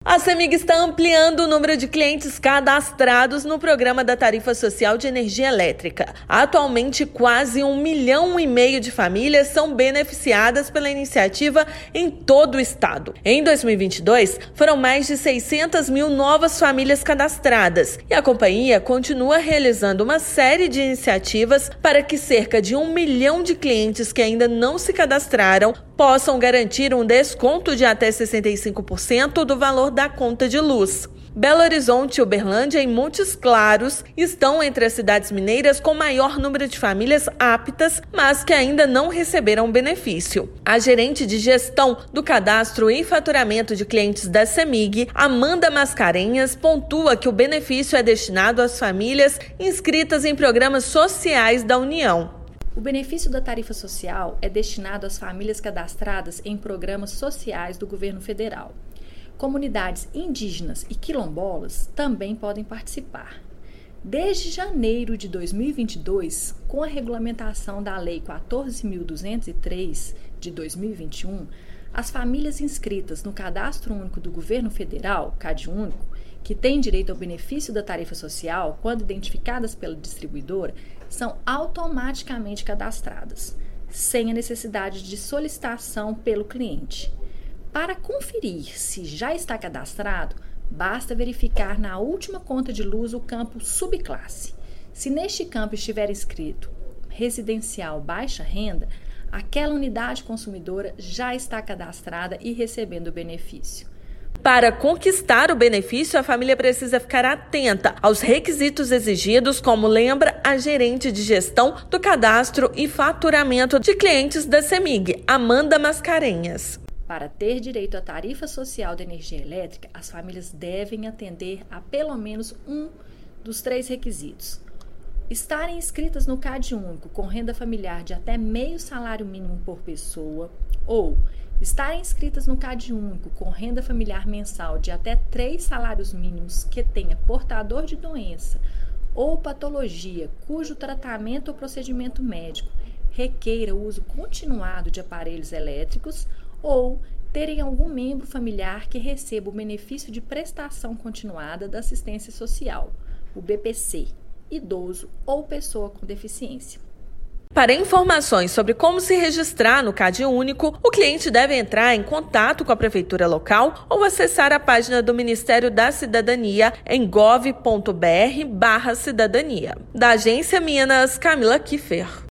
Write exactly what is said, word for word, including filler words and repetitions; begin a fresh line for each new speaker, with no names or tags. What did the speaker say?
A CEMIG está ampliando o número de clientes cadastrados no programa da Tarifa Social de Energia Elétrica. Atualmente, quase um milhão e meio de famílias são beneficiadas pela iniciativa em todo o estado. Em dois mil e vinte e dois, foram mais de seiscentas mil novas famílias cadastradas e a companhia continua realizando uma série de iniciativas para que cerca de um milhão de clientes que ainda não se cadastraram possam garantir um desconto de até sessenta e cinco por cento do valor da conta de luz. Belo Horizonte, Uberlândia e Montes Claros estão entre as cidades mineiras com maior número de famílias aptas, mas que ainda não receberam benefício. A gerente de gestão do cadastro e faturamento de clientes da CEMIG, Amanda Mascarenhas, pontua que o benefício é destinado às famílias inscritas em programas sociais da União.
O benefício da tarifa social é destinado às famílias cadastradas em programas sociais do governo federal. Comunidades indígenas e quilombolas também podem participar. Desde janeiro de dois mil e vinte e dois, com a regulamentação da Lei quatorze mil duzentos e três de dois mil e vinte e um, as famílias inscritas no Cadastro Único do Governo Federal, CadÚnico, que têm direito ao benefício da tarifa social quando identificadas pela distribuidora, são automaticamente cadastradas, sem a necessidade de solicitação pelo cliente. Para conferir se já está cadastrado, basta verificar na última conta de luz o campo Subclasse. Se neste campo estiver escrito Residencial Baixa Renda, aquela unidade consumidora já está cadastrada e recebendo o benefício.
Para conquistar o benefício, a família precisa ficar atenta aos requisitos exigidos, como lembra a gerente de gestão do cadastro e faturamento de clientes da CEMIG, Amanda Mascarenhas.
Para ter direito à tarifa social de energia elétrica, as famílias devem atender a pelo menos um dos três requisitos: estarem inscritas no CadÚnico com renda familiar de até meio salário mínimo por pessoa, ou estarem inscritas no CadÚnico com renda familiar mensal de até três salários mínimos que tenha portador de doença ou patologia cujo tratamento ou procedimento médico requeira o uso continuado de aparelhos elétricos, ou terem algum membro familiar que receba o benefício de prestação continuada da assistência social, o B P C, idoso ou pessoa com deficiência.
Para informações sobre como se registrar no CadÚnico, o cliente deve entrar em contato com a prefeitura local ou acessar a página do Ministério da Cidadania em gov ponto br barra cidadania. Da Agência Minas, Camila Kiffer.